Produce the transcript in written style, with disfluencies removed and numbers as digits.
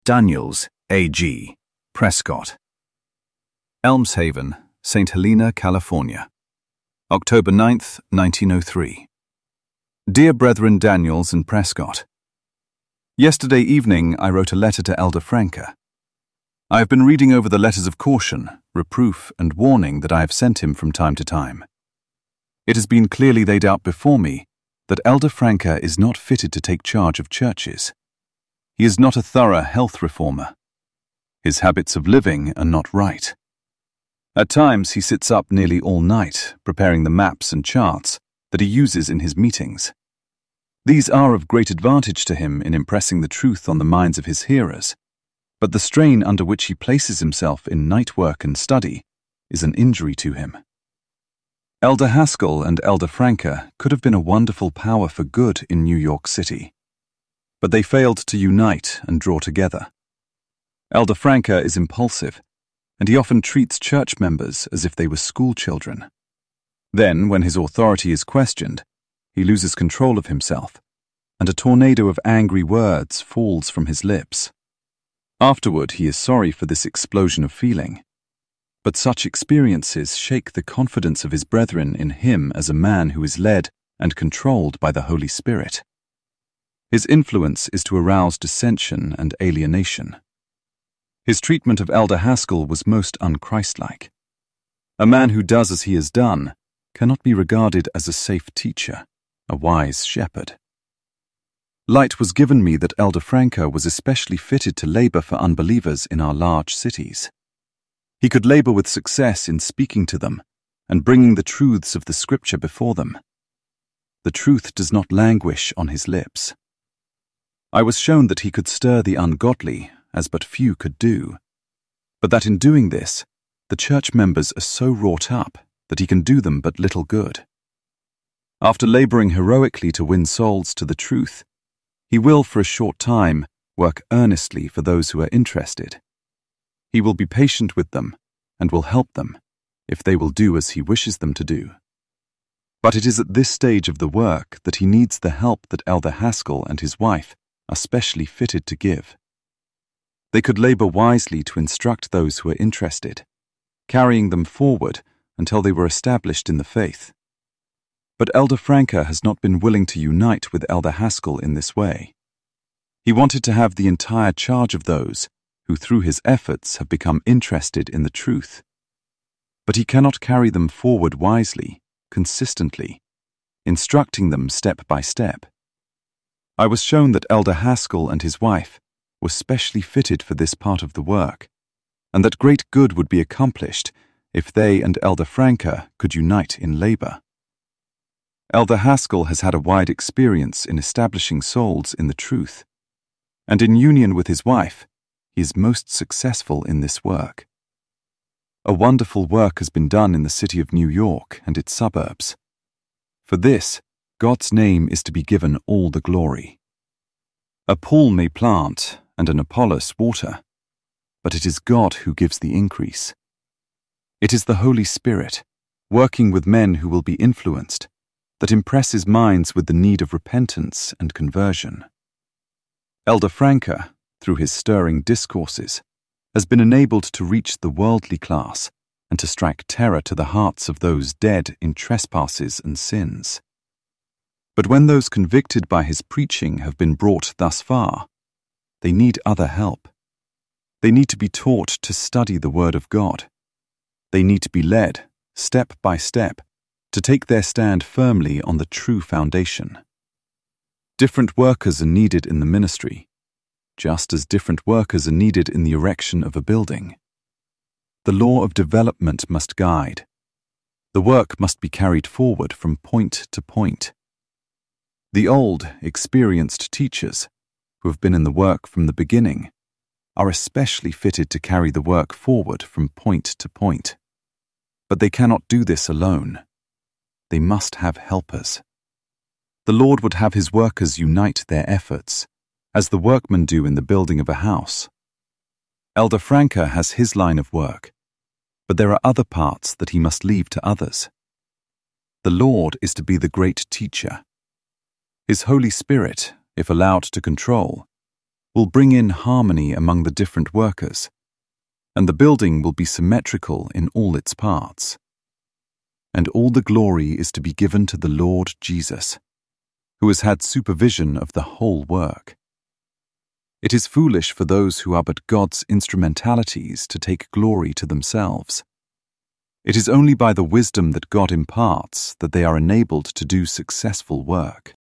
Daniels, A.G., Prescott. Elmshaven, St. Helena, California. October 9th, 1903. Dear Brethren Daniels and Prescott, yesterday evening I wrote a letter to Elder Franke. I have been reading over the letters of caution, reproof, and warning that I have sent him from time to time. It has been clearly laid out before me that Elder Franke is not fitted to take charge of churches. He is not a thorough health reformer. His habits of living are not right. At times he sits up nearly all night preparing the maps and charts that he uses in his meetings. These are of great advantage to him in impressing the truth on the minds of his hearers, but the strain under which he places himself in night work and study is an injury to him. Elder Haskell and Elder Franke could have been a wonderful power for good in New York City, but they failed to unite and draw together. Elder Franke is impulsive, and he often treats church members as if they were schoolchildren. Then, when his authority is questioned, he loses control of himself, and a tornado of angry words falls from his lips. Afterward, he is sorry for this explosion of feeling. But such experiences shake the confidence of his brethren in him as a man who is led and controlled by the Holy Spirit. His influence is to arouse dissension and alienation. His treatment of Elder Haskell was most unchristlike. A man who does as he has done cannot be regarded as a safe teacher, a wise shepherd. Light was given me that Elder Franke was especially fitted to labor for unbelievers in our large cities. He could labor with success in speaking to them and bringing the truths of the Scripture before them. The truth does not languish on his lips. I was shown that he could stir the ungodly, as but few could do, but that in doing this, the church members are so wrought up that he can do them but little good. After laboring heroically to win souls to the truth, he will for a short time work earnestly for those who are interested. He will be patient with them and will help them if they will do as he wishes them to do. But it is at this stage of the work that he needs the help that Elder Haskell and his wife are specially fitted to give. They could labor wisely to instruct those who are interested, carrying them forward until they were established in the faith. But Elder Franke has not been willing to unite with Elder Haskell in this way. He wanted to have the entire charge of those who through his efforts have become interested in the truth. But he cannot carry them forward wisely, consistently, instructing them step by step. I was shown that Elder Haskell and his wife were specially fitted for this part of the work, and that great good would be accomplished if they and Elder Franke could unite in labor. Elder Haskell has had a wide experience in establishing souls in the truth, and in union with his wife, he is most successful in this work. A wonderful work has been done in the city of New York and its suburbs. For this, God's name is to be given all the glory. A Paul may plant and an Apollos water, but it is God who gives the increase. It is the Holy Spirit, working with men who will be influenced, that impresses minds with the need of repentance and conversion. Elder Franke, through his stirring discourses, has been enabled to reach the worldly class and to strike terror to the hearts of those dead in trespasses and sins. But when those convicted by his preaching have been brought thus far, they need other help. They need to be taught to study the Word of God. They need to be led, step by step, to take their stand firmly on the true foundation. Different workers are needed in the ministry, just as different workers are needed in the erection of a building. The law of development must guide. The work must be carried forward from point to point. The old, experienced teachers, who have been in the work from the beginning, are especially fitted to carry the work forward from point to point. But they cannot do this alone. They must have helpers. The Lord would have his workers unite their efforts, as the workmen do in the building of a house. Elder Franke has his line of work, but there are other parts that he must leave to others. The Lord is to be the great teacher. His Holy Spirit, if allowed to control, will bring in harmony among the different workers, and the building will be symmetrical in all its parts. And all the glory is to be given to the Lord Jesus, who has had supervision of the whole work. It is foolish for those who are but God's instrumentalities to take glory to themselves. It is only by the wisdom that God imparts that they are enabled to do successful work.